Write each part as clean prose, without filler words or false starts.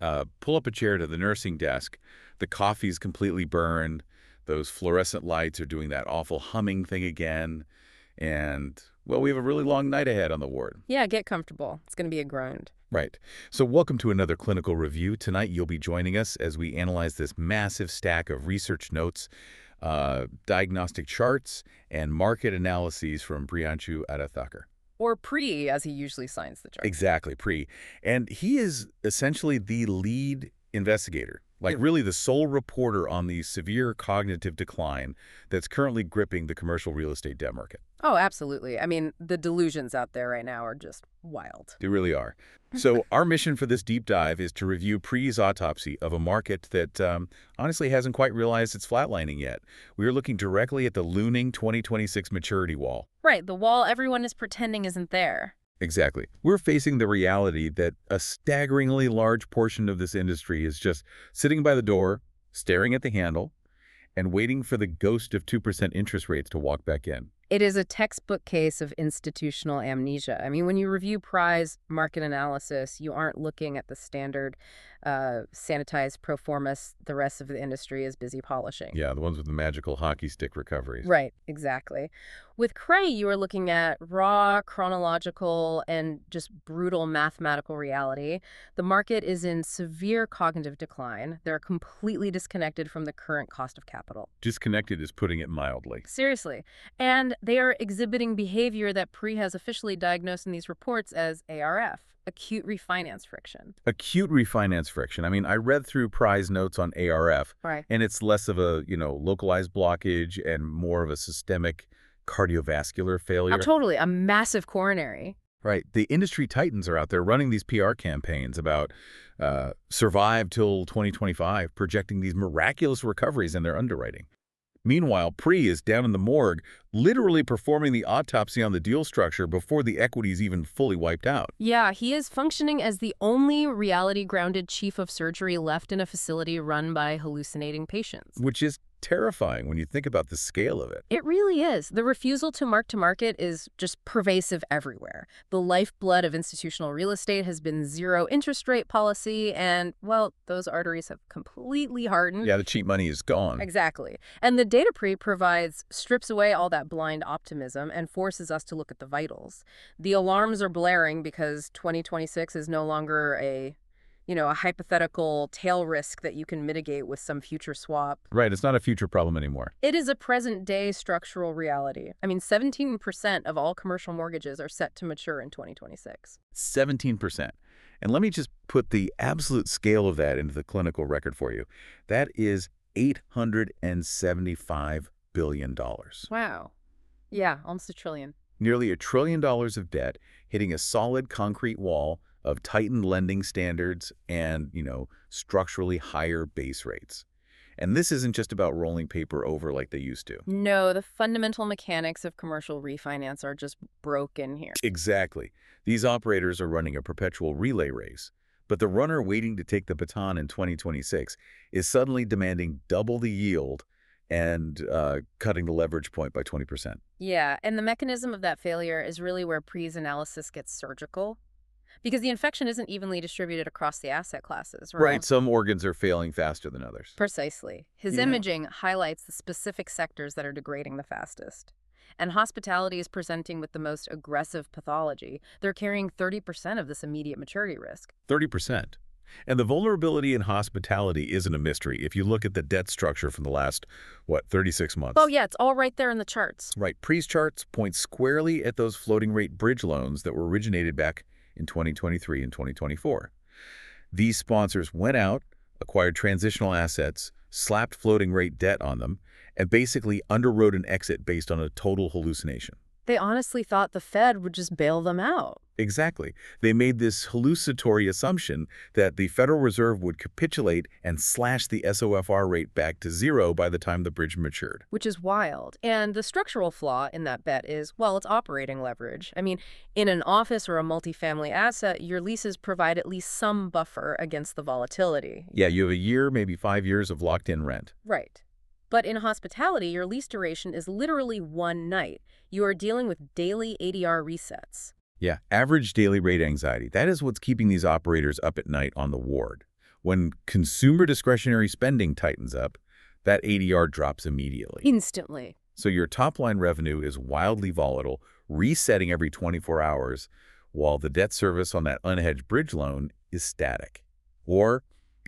Pull up a chair to the nursing desk. The coffee's completely burned. Those fluorescent lights are doing that awful humming thing again. And, well, we have a really long night ahead on the ward. Yeah, get comfortable. It's going to be a grind. Right. So welcome to another clinical review. Tonight you'll be joining us as we analyze this massive stack of research notes, diagnostic charts, and market analyses from Priyanshu Adhathakar. Or Pri, as he usually signs the chart. Exactly, Pri. And he is essentially the lead investigator, like really the sole reporter on the severe cognitive decline that's currently gripping the commercial real estate debt market. Oh, absolutely. I mean, the delusions out there right now are just wild. They really are. So our mission for this deep dive is to review Pri's autopsy of a market that honestly hasn't quite realized it's flatlining yet. We are looking directly at the looming 2026 maturity wall. Right, the wall everyone is pretending isn't there. Exactly. We're facing the reality that a staggeringly large portion of this industry is just sitting by the door, staring at the handle, and waiting for the ghost of 2% interest rates to walk back in. It is a textbook case of institutional amnesia. I mean, when you review Pri's market analysis, you aren't looking at the standard sanitized pro formas the rest of the industry is busy polishing. Yeah, the ones with the magical hockey stick recoveries. Right, exactly. With Cray, you are looking at raw, chronological, and just brutal mathematical reality. The market is in severe cognitive decline. They're completely disconnected from the current cost of capital. Disconnected is putting it mildly. Seriously. And they are exhibiting behavior that Pri has officially diagnosed in these reports as ARF, acute refinance friction. Acute refinance friction. I mean, I read through Pri's notes on ARF, Right. and it's less of a, localized blockage and more of a systemic cardiovascular failure. Oh, totally. A massive coronary. Right. The industry titans are out there running these PR campaigns about survive till 2025, projecting these miraculous recoveries in their underwriting. Meanwhile, Pri is down in the morgue, literally performing the autopsy on the deal structure before the equity is even fully wiped out. Yeah, he is functioning as the only reality-grounded chief of surgery left in a facility run by hallucinating patients. Which is terrifying when you think about the scale of it. It really is. The refusal to mark to market is just pervasive everywhere. The lifeblood of institutional real estate has been zero interest rate policy, and, well, those arteries have completely hardened. Yeah, the cheap money is gone. Exactly. And the data Pri provides strips away all that blind optimism and forces us to look at the vitals. The alarms are blaring because 2026 is no longer a hypothetical tail risk that you can mitigate with some future swap. Right, it's not a future problem anymore. It is a present-day structural reality. I mean, 17% of all commercial mortgages are set to mature in 2026. 17%. And let me just put the absolute scale of that into the clinical record for you. That is $875 billion. Wow. Yeah, almost $1 trillion. Nearly $1 trillion of debt hitting a solid concrete wall of tightened lending standards and, structurally higher base rates. And this isn't just about rolling paper over like they used to. No, the fundamental mechanics of commercial refinance are just broken here. Exactly. These operators are running a perpetual relay race. But the runner waiting to take the baton in 2026 is suddenly demanding double the yield and cutting the leverage point by 20%. Yeah, and the mechanism of that failure is really where Pri's analysis gets surgical. Because the infection isn't evenly distributed across the asset classes, right? Right, some organs are failing faster than others. Precisely. His imaging highlights the specific sectors that are degrading the fastest. And hospitality is presenting with the most aggressive pathology. They're carrying 30% of this immediate maturity risk. 30%. And the vulnerability in hospitality isn't a mystery if you look at the debt structure from the last, 36 months. Oh, yeah, it's all right there in the charts. Right. Pri's charts point squarely at those floating rate bridge loans that were originated back in 2023 and 2024. These sponsors went out, acquired transitional assets, slapped floating rate debt on them, and basically underwrote an exit based on a total hallucination. They honestly thought the Fed would just bail them out. Exactly. They made this hallucinatory assumption that the Federal Reserve would capitulate and slash the SOFR rate back to zero by the time the bridge matured. Which is wild. And the structural flaw in that bet is, well, it's operating leverage. I mean, in an office or a multifamily asset, your leases provide at least some buffer against the volatility. Yeah, you have a year, maybe 5 years of locked-in rent. Right. But in hospitality, your lease duration is literally one night. You are dealing with daily ADR resets. Yeah, average daily rate anxiety. That is what's keeping these operators up at night on the ward. When consumer discretionary spending tightens up, that ADR drops immediately. Instantly. So your top-line revenue is wildly volatile, resetting every 24 hours, while the debt service on that unhedged bridge loan is static. Or,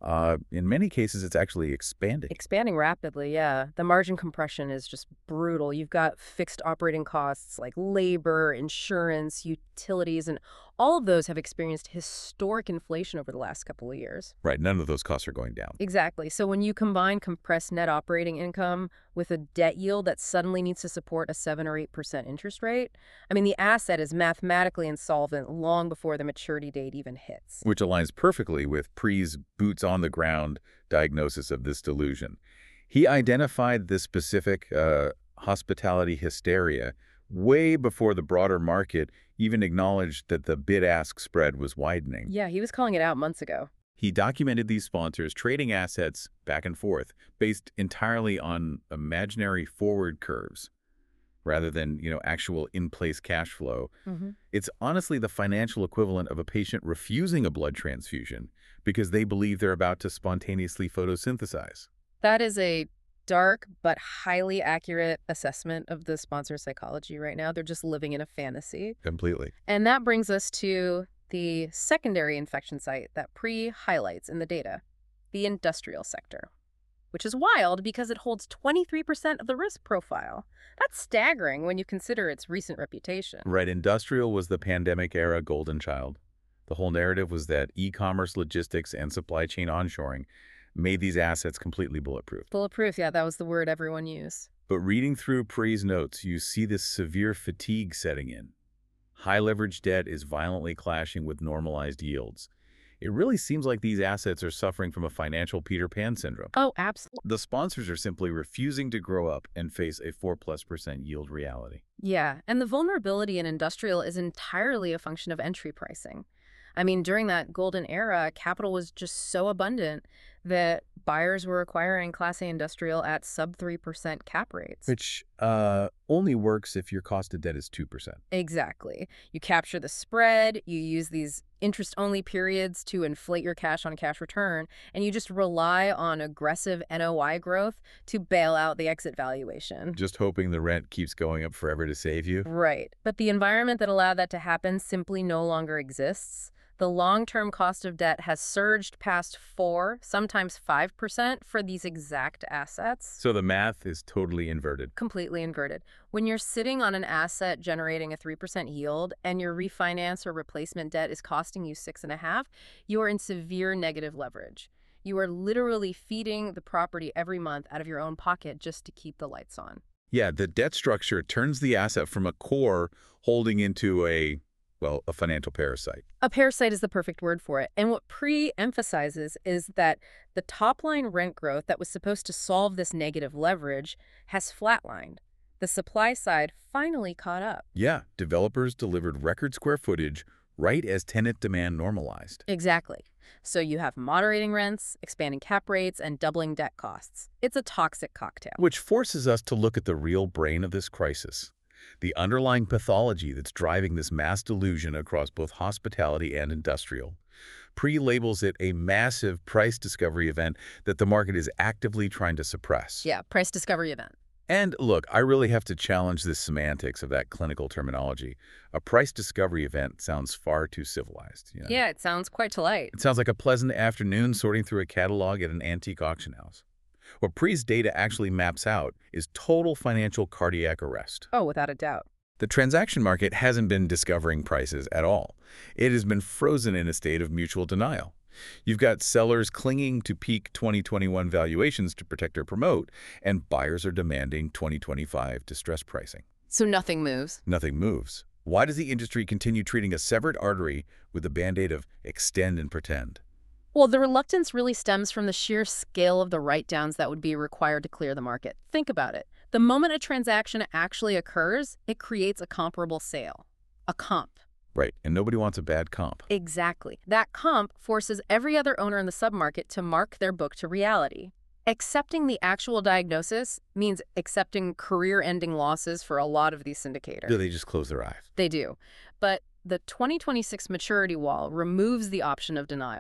in many cases, it's actually expanding. Expanding rapidly, yeah. The margin compression is just brutal. You've got fixed operating costs like labor, insurance, utilities, and all of those have experienced historic inflation over the last couple of years. Right, none of those costs are going down. Exactly. So when you combine compressed net operating income with a debt yield that suddenly needs to support a 7 or 8% interest rate, I mean, the asset is mathematically insolvent long before the maturity date even hits. Which aligns perfectly with Pre's boots-on-the-ground diagnosis of this delusion. He identified this specific hospitality hysteria way before the broader market even acknowledged that the bid-ask spread was widening. Yeah, he was calling it out months ago. He documented these sponsors trading assets back and forth based entirely on imaginary forward curves rather than, actual in-place cash flow. It's honestly the financial equivalent of a patient refusing a blood transfusion because they believe they're about to spontaneously photosynthesize. That is a dark but highly accurate assessment of the sponsor psychology right now. They're just living in a fantasy. Completely. And that brings us to the secondary infection site that Pre highlights in the data, the industrial sector, which is wild because it holds 23% of the risk profile. That's staggering when you consider its recent reputation. Right. Industrial was the pandemic-era golden child. The whole narrative was that e-commerce, logistics, and supply chain onshoring made these assets completely bulletproof. Bulletproof, yeah, that was the word everyone used. But reading through Pre's notes, you see this severe fatigue setting in. High leverage debt is violently clashing with normalized yields. It really seems like these assets are suffering from a financial Peter Pan syndrome. Oh, absolutely. The sponsors are simply refusing to grow up and face a 4+% yield reality. Yeah, and the vulnerability in industrial is entirely a function of entry pricing. I mean, during that golden era, capital was just so abundant that buyers were acquiring Class A industrial at sub 3% cap rates. Which only works if your cost of debt is 2%. Exactly. You capture the spread, you use these interest-only periods to inflate your cash-on-cash return, and you just rely on aggressive NOI growth to bail out the exit valuation. Just hoping the rent keeps going up forever to save you. Right. But the environment that allowed that to happen simply no longer exists. The long-term cost of debt has surged past 4, sometimes 5% for these exact assets. So the math is totally inverted. Completely inverted. When you're sitting on an asset generating a 3% yield and your refinance or replacement debt is costing you 6.5%, you are in severe negative leverage. You are literally feeding the property every month out of your own pocket just to keep the lights on. Yeah, the debt structure turns the asset from a core holding into a financial parasite. A parasite is the perfect word for it. And what Pre emphasizes is that the top-line rent growth that was supposed to solve this negative leverage has flatlined. The supply side finally caught up. Yeah, developers delivered record square footage right as tenant demand normalized. Exactly. So you have moderating rents, expanding cap rates, and doubling debt costs. It's a toxic cocktail. Which forces us to look at the real brain of this crisis. The underlying pathology that's driving this mass delusion across both hospitality and industrial. Pre labels it a massive price discovery event that the market is actively trying to suppress. Yeah, price discovery event. And look, I really have to challenge the semantics of that clinical terminology. A price discovery event sounds far too civilized. Yeah, it sounds quite polite. It sounds like a pleasant afternoon sorting through a catalog at an antique auction house. What Pre's data actually maps out is total financial cardiac arrest. Oh, without a doubt. The transaction market hasn't been discovering prices at all. It has been frozen in a state of mutual denial. You've got sellers clinging to peak 2021 valuations to protect or promote, and buyers are demanding 2025 distress pricing. So nothing moves? Nothing moves. Why does the industry continue treating a severed artery with the band-aid of extend and pretend? Well, the reluctance really stems from the sheer scale of the write-downs that would be required to clear the market. Think about it. The moment a transaction actually occurs, it creates a comparable sale, a comp. Right, and nobody wants a bad comp. Exactly. That comp forces every other owner in the submarket to mark their book to reality. Accepting the actual diagnosis means accepting career-ending losses for a lot of these syndicators. Do they just close their eyes? They do. But the 2026 maturity wall removes the option of denial.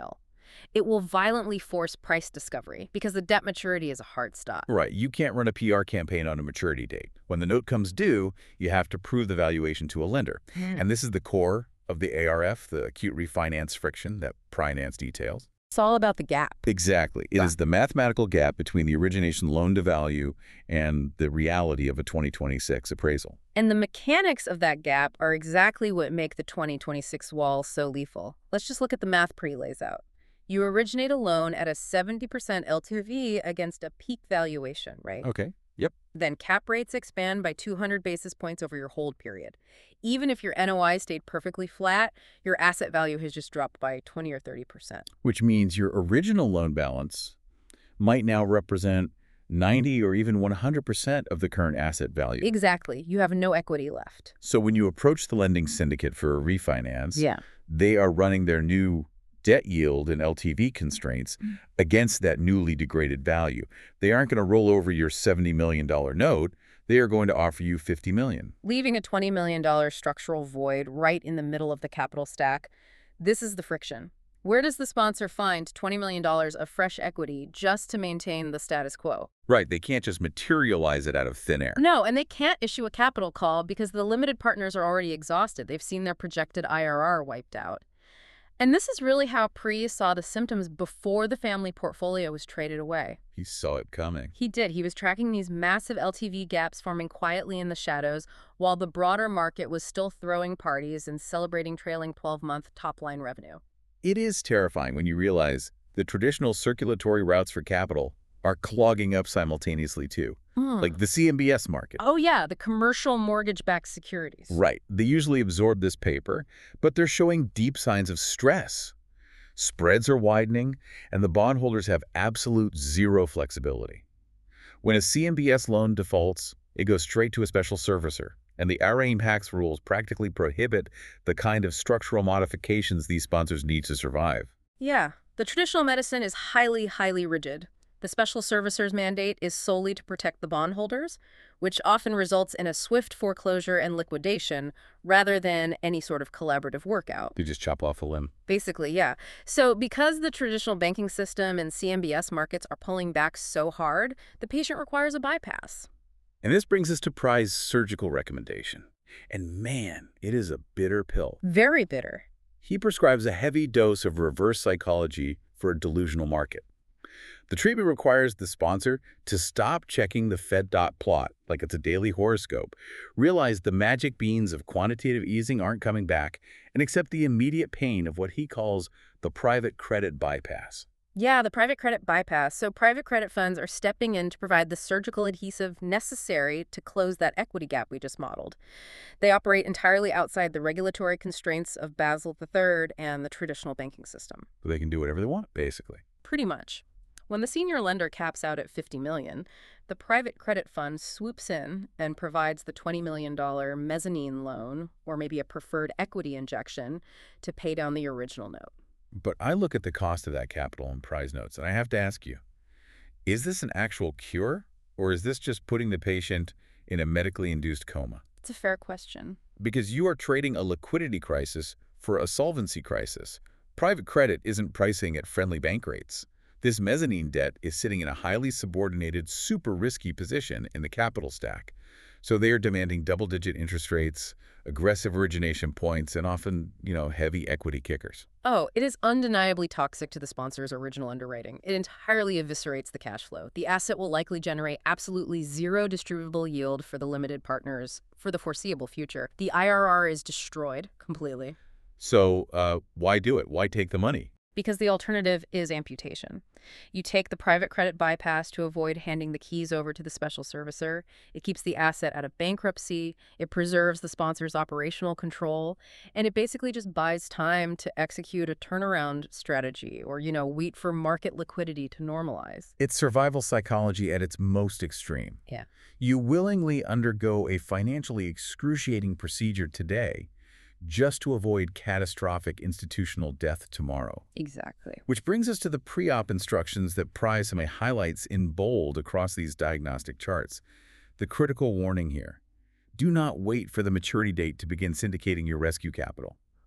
It will violently force price discovery because the debt maturity is a hard stop. Right. You can't run a PR campaign on a maturity date. When the note comes due, you have to prove the valuation to a lender. And this is the core of the ARF, the acute refinance friction that Pry-Nance details. It's all about the gap. Exactly. It is the mathematical gap between the origination loan-to-value and the reality of a 2026 appraisal. And the mechanics of that gap are exactly what make the 2026 wall so lethal. Let's just look at the math Pri lays out. You originate a loan at a 70% LTV against a peak valuation, right? Okay. Yep. Then cap rates expand by 200 basis points over your hold period. Even if your NOI stayed perfectly flat, your asset value has just dropped by 20 or 30%. Which means your original loan balance might now represent 90 or even 100% of the current asset value. Exactly. You have no equity left. So when you approach the lending syndicate for a refinance, Yeah. they are running their new debt yield and LTV constraints against that newly degraded value. They aren't going to roll over your $70 million note. They are going to offer you $50 million. Leaving a $20 million structural void right in the middle of the capital stack. This is the friction. Where does the sponsor find $20 million of fresh equity just to maintain the status quo? Right. They can't just materialize it out of thin air. No, and they can't issue a capital call because the limited partners are already exhausted. They've seen their projected IRR wiped out. And this is really how Pri saw the symptoms before the family portfolio was traded away. He saw it coming. He did. He was tracking these massive LTV gaps forming quietly in the shadows while the broader market was still throwing parties and celebrating trailing 12-month top-line revenue. It is terrifying when you realize the traditional circulatory routes for capital are clogging up simultaneously too. Like the CMBS market. Oh, yeah, the commercial mortgage-backed securities. Right. They usually absorb this paper, but they're showing deep signs of stress. Spreads are widening, and the bondholders have absolute zero flexibility. When a CMBS loan defaults, it goes straight to a special servicer, and the ARA-IMPACTS rules practically prohibit the kind of structural modifications these sponsors need to survive. Yeah, the traditional medicine is highly, highly rigid. The special servicer's mandate is solely to protect the bondholders, which often results in a swift foreclosure and liquidation rather than any sort of collaborative workout. They just chop off a limb. Basically, yeah. So because the traditional banking system and CMBS markets are pulling back so hard, the patient requires a bypass. And this brings us to Pry's surgical recommendation. And man, it is a bitter pill. Very bitter. He prescribes a heavy dose of reverse psychology for a delusional market. The treatment requires the sponsor to stop checking the Fed dot plot like it's a daily horoscope, realize the magic beans of quantitative easing aren't coming back, and accept the immediate pain of what he calls the private credit bypass. Yeah, the private credit bypass. So private credit funds are stepping in to provide the surgical adhesive necessary to close that equity gap we just modeled. They operate entirely outside the regulatory constraints of Basel III and the traditional banking system. So they can do whatever they want, basically. Pretty much. When the senior lender caps out at $50 million, the private credit fund swoops in and provides the $20 million mezzanine loan or maybe a preferred equity injection to pay down the original note. But I look at the cost of that capital in Pry's notes, and I have to ask you, is this an actual cure, or is this just putting the patient in a medically induced coma? It's a fair question. Because you are trading a liquidity crisis for a solvency crisis. Private credit isn't pricing at friendly bank rates. This mezzanine debt is sitting in a highly subordinated, super risky position in the capital stack. So they are demanding double-digit interest rates, aggressive origination points, and often, heavy equity kickers. Oh, it is undeniably toxic to the sponsor's original underwriting. It entirely eviscerates the cash flow. The asset will likely generate absolutely zero distributable yield for the limited partners for the foreseeable future. The IRR is destroyed completely. So why do it? Why take the money? Because the alternative is amputation. You take the private credit bypass to avoid handing the keys over to the special servicer. It keeps the asset out of bankruptcy. It preserves the sponsor's operational control. And it basically just buys time to execute a turnaround strategy or, wait for market liquidity to normalize. It's survival psychology at its most extreme. Yeah. You willingly undergo a financially excruciating procedure today just to avoid catastrophic institutional death tomorrow. Exactly. Which brings us to the pre-op instructions that Pry highlights in bold across these diagnostic charts. The critical warning here: do not wait for the maturity date to begin syndicating your rescue capital.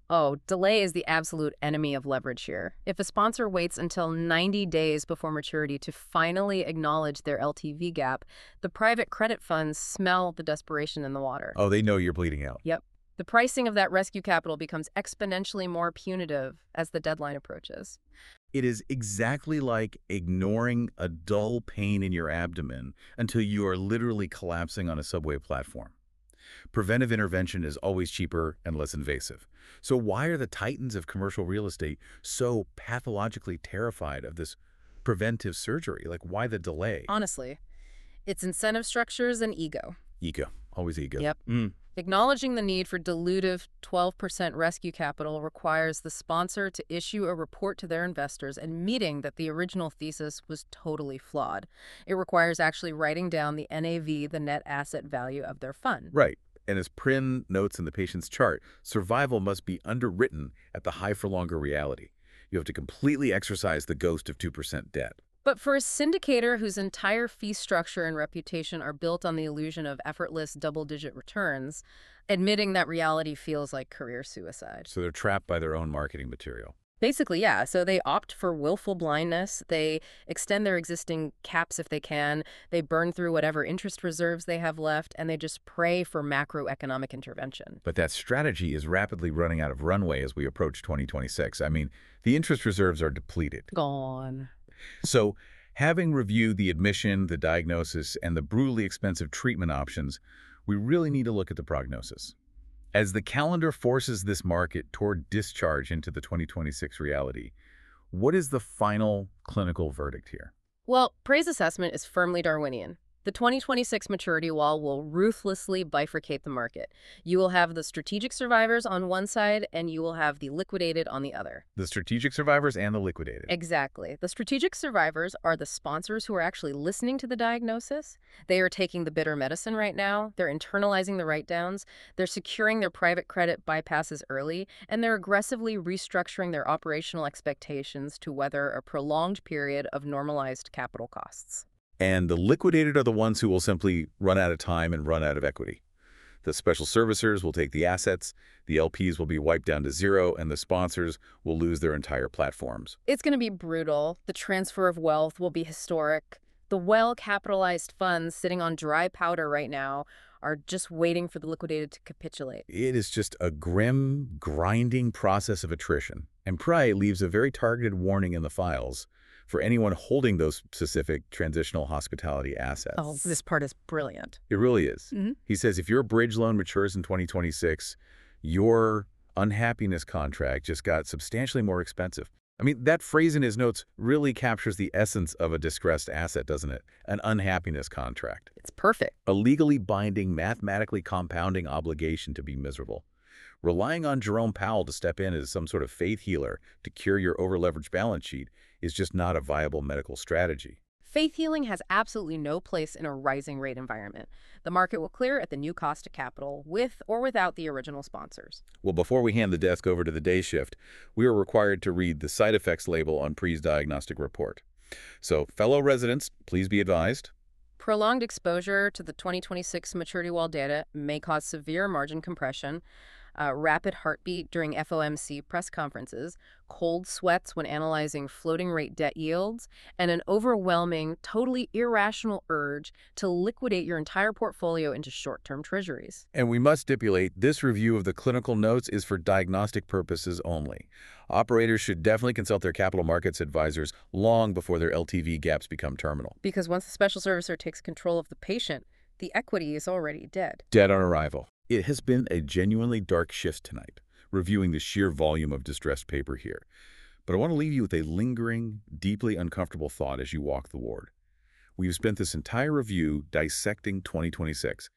Oh, delay is the absolute enemy of leverage here. If a sponsor waits until 90 days before maturity to finally acknowledge their LTV gap, the private credit funds smell the desperation in the water. Oh, they know you're bleeding out. Yep. The pricing of that rescue capital becomes exponentially more punitive as the deadline approaches. It is exactly like ignoring a dull pain in your abdomen until you are literally collapsing on a subway platform. Preventive intervention is always cheaper and less invasive. So why are the titans of commercial real estate so pathologically terrified of this preventive surgery? Like, why the delay? Honestly, it's incentive structures and ego. Ego. Always ego. Yep. Acknowledging the need for dilutive 12% rescue capital requires the sponsor to issue a report to their investors admitting that the original thesis was totally flawed. It requires actually writing down the NAV, the net asset value of their fund. Right. And as Prin notes in the patient's chart, survival must be underwritten at the high for longer reality. You have to completely exercise the ghost of 2% debt. But for a syndicator whose entire fee structure and reputation are built on the illusion of effortless double-digit returns, admitting that reality feels like career suicide. So they're trapped by their own marketing material. Basically, yeah. So they opt for willful blindness. They extend their existing caps if they can. They burn through whatever interest reserves they have left, and they just pray for macroeconomic intervention. But that strategy is rapidly running out of runway as we approach 2026. I mean, the interest reserves are depleted. Gone. So, having reviewed the admission, the diagnosis, and the brutally expensive treatment options, we really need to look at the prognosis. As the calendar forces this market toward discharge into the 2026 reality, what is the final clinical verdict here? Well, Prey's assessment is firmly Darwinian. The 2026 maturity wall will ruthlessly bifurcate the market. You will have the strategic survivors on one side, and you will have the liquidated on the other. The strategic survivors and the liquidated. Exactly. The strategic survivors are the sponsors who are actually listening to the diagnosis. They are taking the bitter medicine right now. They're internalizing the write-downs. They're securing their private credit bypasses early, and they're aggressively restructuring their operational expectations to weather a prolonged period of normalized capital costs. And the liquidated are the ones who will simply run out of time and run out of equity. The special servicers will take the assets, the LPs will be wiped down to zero, and the sponsors will lose their entire platforms. It's going to be brutal. The transfer of wealth will be historic. The well-capitalized funds sitting on dry powder right now are just waiting for the liquidated to capitulate. It is just a grim, grinding process of attrition. And Prey leaves a very targeted warning in the files for anyone holding those specific transitional hospitality assets. Oh, this part is brilliant. It really is. He says if your bridge loan matures in 2026, your unhappiness contract just got substantially more expensive. I mean, that phrase in his notes really captures the essence of a distressed asset, doesn't it? An unhappiness contract. It's perfect. A legally binding, mathematically compounding obligation to be miserable. Relying on Jerome Powell to step in as some sort of faith healer to cure your over-leveraged balance sheet is just not a viable medical strategy. Faith healing has absolutely no place in a rising rate environment. The market will clear at the new cost of capital, with or without the original sponsors. Well, before we hand the desk over to the day shift, we are required to read the side effects label on Prey's diagnostic report. So, fellow residents, please be advised. Prolonged exposure to the 2026 maturity wall data may cause severe margin compression, rapid heartbeat during FOMC press conferences, cold sweats when analyzing floating rate debt yields, and an overwhelming, totally irrational urge to liquidate your entire portfolio into short-term treasuries. And we must stipulate, this review of the clinical notes is for diagnostic purposes only. Operators should definitely consult their capital markets advisors long before their LTV gaps become terminal. Because once the special servicer takes control of the patient, the equity is already dead. Dead on arrival. It has been a genuinely dark shift tonight, reviewing the sheer volume of distressed paper here. But I want to leave you with a lingering, deeply uncomfortable thought as you walk the ward. We've spent this entire review dissecting 2026,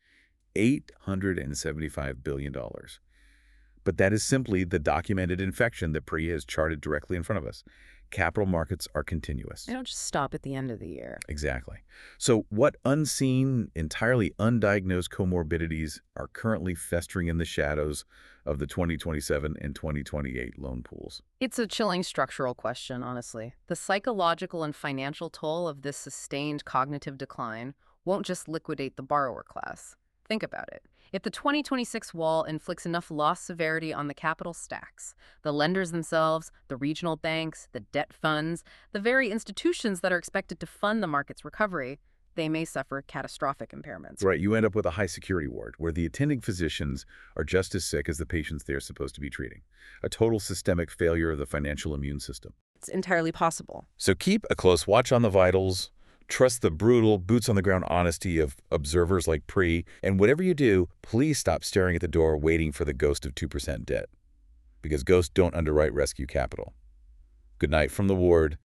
$875 billion. But that is simply the documented infection that Prey has charted directly in front of us. Capital markets are continuous. They don't just stop at the end of the year. Exactly. So what unseen, entirely undiagnosed comorbidities are currently festering in the shadows of the 2027 and 2028 loan pools? It's a chilling structural question, honestly. The psychological and financial toll of this sustained cognitive decline won't just liquidate the borrower class. Think about it. If the 2026 wall inflicts enough loss severity on the capital stacks, the lenders themselves, the regional banks, the debt funds, the very institutions that are expected to fund the market's recovery, they may suffer catastrophic impairments. Right, you end up with a high-security ward where the attending physicians are just as sick as the patients they're supposed to be treating. A total systemic failure of the financial immune system. It's entirely possible. So keep a close watch on the vitals, trust the brutal, boots-on-the-ground honesty of observers like Pri, and whatever you do, please stop staring at the door waiting for the ghost of 2% debt. Because ghosts don't underwrite rescue capital. Good night from the ward.